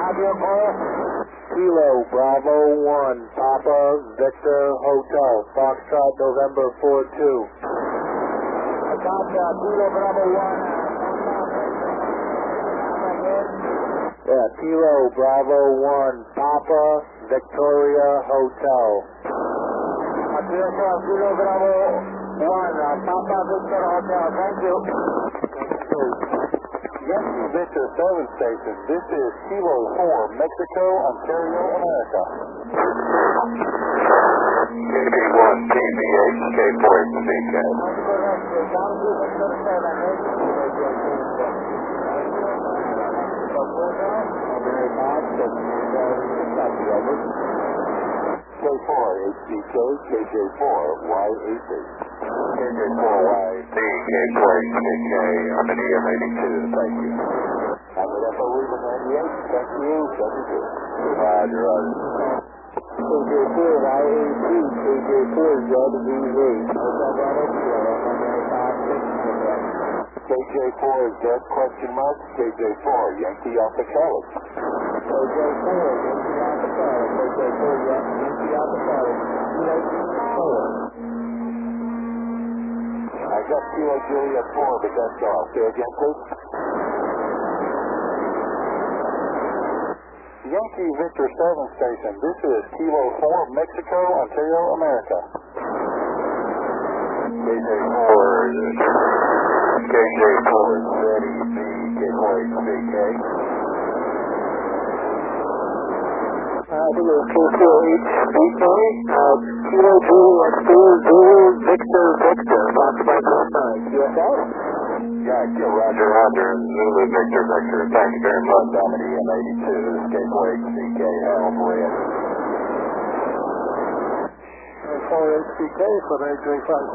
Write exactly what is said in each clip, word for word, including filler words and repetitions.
Roger, call. Kilo Bravo one, Papa Victor Hotel, Foxtrot November four two. Copy, Kilo Bravo one. Yeah, Kilo Bravo one, Papa Victoria Hotel. Kilo Bravo one, Papa Victor Hotel. Thank you. Yankee Victor seven Station, this is Kilo four, Mexico, Ontario, America. K B one, P B H, K four, C K. K four, H C K, K J four, Y A C. K J four, Y A C, K four, H C K, I'm in E M eighty-two, thank you. I'm at F O Lima ninety-eight, thank you, seventy-two. Roger, roger. K J four, Y A C, K J four, Z V V. K J four, Z question mark, K J four, Yankee Alpha Charlie. K J four, Yankee Alpha Charlie, K J four, Yankee Alpha Charlie, four. I got Kilo Juliet four, but that's all. Say again, please. Yankee Victor seven Station, this is Kilo four, Mexico, Ontario, America. K J four, K J four, Z E B, K four, H C K. Uh, this is K four H C K, uh, Kilo Juliet four, Zulu, Victor, Victor, Fox Mike nine, Q S L? Yeah, Q, Roger, Roger, Zulu, Victor, Victor, thank you very much. I'm at E M eighty-two, K four H C K, Alpha Red. K four H C K from A J five.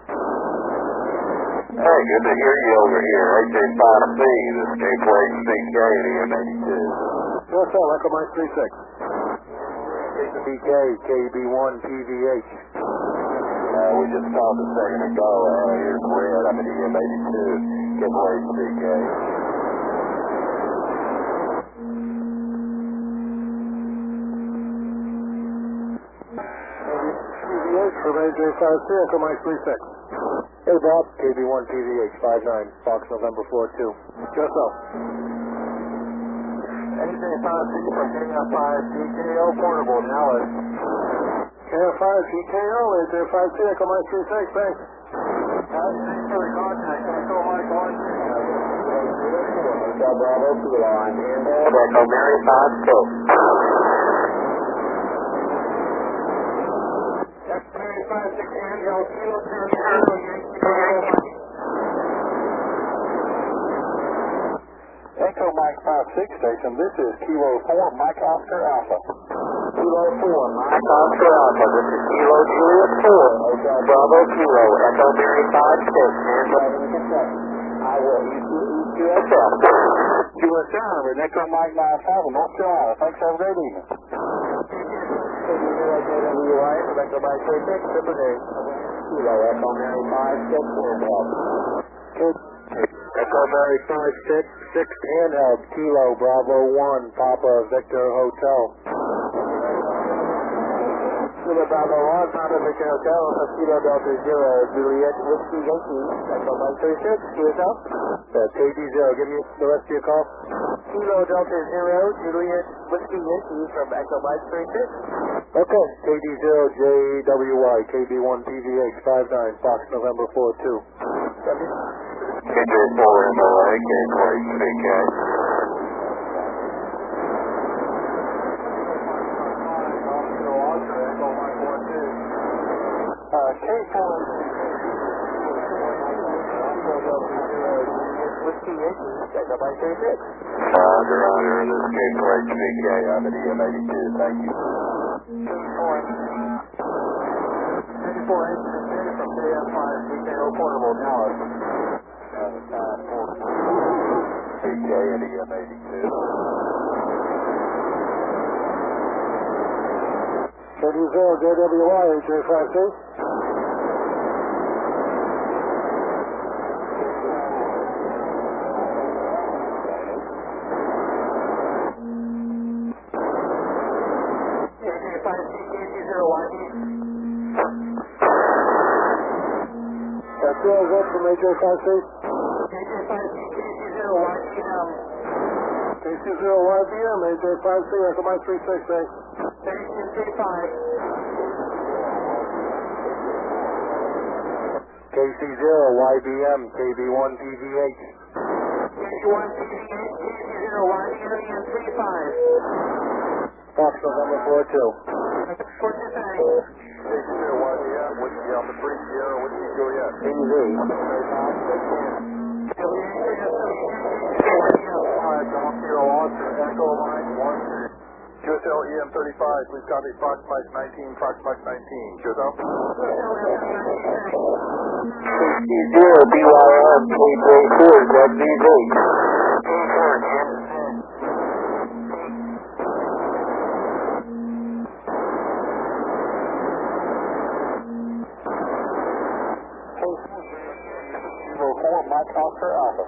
Hey, good to hear you over here. A J five C, this is K four H C K at E M eighty-two. What's up, Echo Mike three six? K K, K B one, P V H. Uh, we just talked a second ago. Uh, here's Red. I'm at E M eighty-two, K four H C K. P V H from A J five C, Echo Mike three six. Hey Bob, K B one, P V H five nine, Fox November four two. Yourself. A J five C from K F five, G K O portable, Dallas. K F five, G K O, A J five C, Echo Mike three six, thanks. Thanks for the contact, Echo Mike one. Hotel Bravo, Kilo on handle. Echo Mary five six. Echo Mary five six, Angel, Kilo zero zero, Yankee Bravo. Echo Mike five six Station, this is Kilo four, Mike Oscar Alpha. Kilo four, Mike Oscar Alpha. This is Kilo Juliet four. Hotel Bravo Kilo. Echo Mary five six. Hands up in Kentucky. I will E Q S L. Q S L and Echo Mike nine five, North Carolina. Thanks, have a great evening. W I, Echo Mike three six, triple A. Kilo Echo Mary five six. Hands up. Echo Mary five six, six handheld, Kilo Bravo one, Papa Victor Hotel. Kilo Bravo one, Papa Victor Hotel, Kilo Delta zero, Juliet Whiskey Yankee, Echo Mike three six, Q S L. That's K D zero, give me the rest of your call. Kilo Delta zero, Juliet Whiskey Yankee from Echo Mike three six. Okay, K D zero, J W Y, K B one, P V H five nine, Fox November four two. K J four M O A, K four H C K. Uh, K four. Whiskey Yankee, Echo Mike three six. Roger, Roger. This is K four H C K. I'm at E M eighty-two. Thank you. thirty-four H C K from K F five, G K O portable, Dallas. C K at E M eighty-two. K D zero, J W Y, A J five C. five C K C zero Y B. That's zero Z from A J five C. A J five C K C zero Y B M. K C zero Y B M, A J five C, Echo Mike three six, thanks. thirty-two C five. K C zero Y B M, K B one P V H. K B one P V H, K C zero Y B M and three five. Fox November four two. four two, thanks. K C zero Y B M, Whiskey Alpha three, Sierra, Whiskey Juliet. P Z. Alright, John Kilo Austin, Echo Mike one. Q S L E M thirty-five, please copy Fox Mike nineteen, Fox Mike nineteen. Q S L? K C zero B Y M, K J four Z V Z. Kilo four, Mike Oscar Alpha.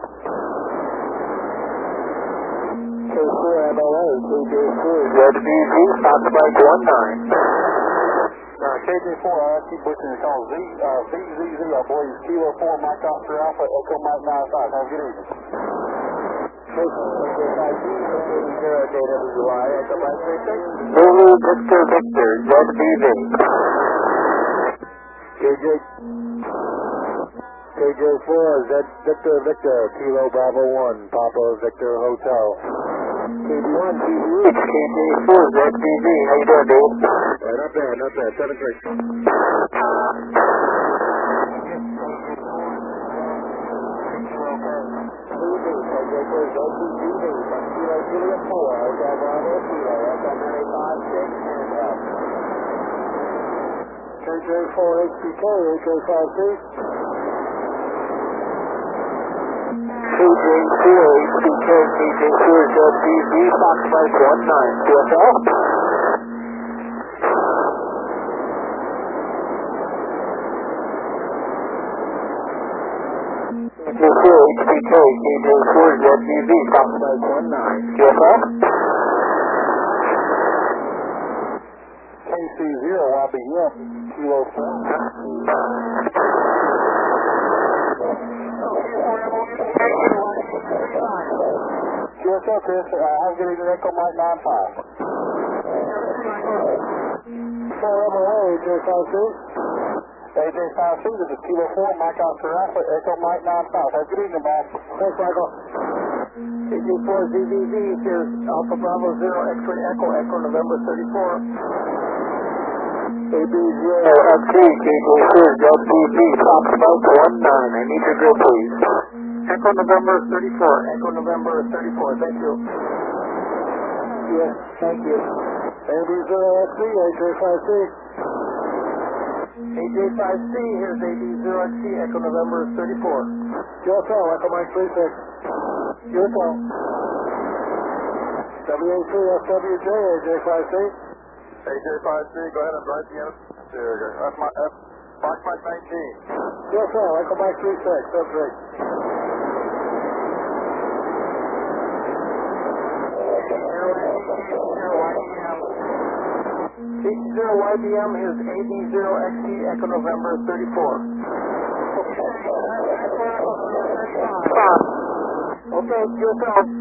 K four M L A, K J four Z V Z, Fox Mike one nine. Uh, K J four, I keep pushing the call. Z, uh, V Z Z, I believe. Kilo four, Mike Oscar Alpha, Echo Mike nine five. Have a good evening. K C five C, zero J W Y, Echo Mike three six. Zulu Victor Victor, Z V Z. K J K J four, Z Victor Victor, Kilo Bravo one, Papa Victor Hotel. K B one P V H, K J four Z V Z. How you doing, dude? yeah, not bad, not bad, seven three. K J four H B K, A J five C. K J four H B K, K J four Z V Z, Fox Mike one nine. Q S L? K J four H B K, K J four Z V Z, Fox Mike one nine. Q S L? K C zero Y B M, Kilo four. Q S L, Chris, uh, have a good evening, Echo Mike nine five. four M L A, A J five C. A J five C, this is Kilo four, Mike Oscar Alpha, Echo Mike nine five. Have a good evening, boss. Thanks, Michael. K J four Z V Z, here's Alpha Bravo zero, X-ray Echo, Echo November thirty-four. A B zero X T, K J four Z V Z, Fox Mike one nine. I need your go, please. Echo November thirty-four, Echo November thirty-four, thank you. Yes, thank you. A B zero X C, A J five C. A J five C, here's A B zero X C, Echo November thirty-four. Q S L, Echo Mike three six. Q S L. W A three F W J, A J five C. A J five C, go ahead and drive the unit. There you go. That's my, F, Fox Mike nineteen. Q S L, Echo Mike three six, that's right. K C zero Y B M is A B zero X C, Echo November thirty-four. Okay, Q S L.